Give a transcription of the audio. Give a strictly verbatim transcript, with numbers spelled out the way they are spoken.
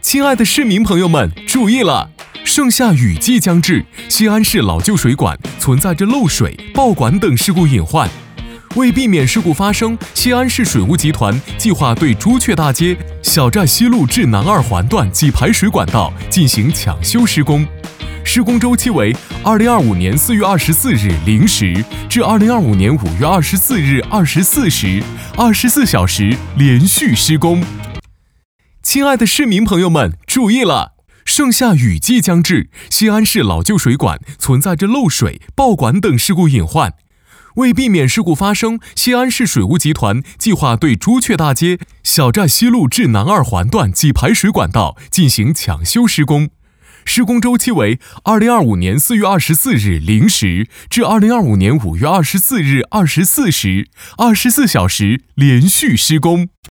亲爱的市民朋友们，注意了！盛夏雨季将至，西安市老旧水管存在着漏水、爆管等事故隐患。为避免事故发生，西安市水务集团计划对朱雀大街、小寨西路至南二环段及排水管道进行抢修施工。施工周期为二零二五年四月二十四日零时至二零二五年五月二十四日二十四时，二十四小时连续施工。亲爱的市民朋友们，注意了！盛夏雨季将至，西安市老旧水管存在着漏水、爆管等事故隐患。为避免事故发生，西安市水务集团计划对朱雀大街、小寨西路至南二环段及排水管道进行抢修施工。施工周期为二零二五年四月二十四日零时至二零二五年五月二十四日二十四时，二十四小时连续施工。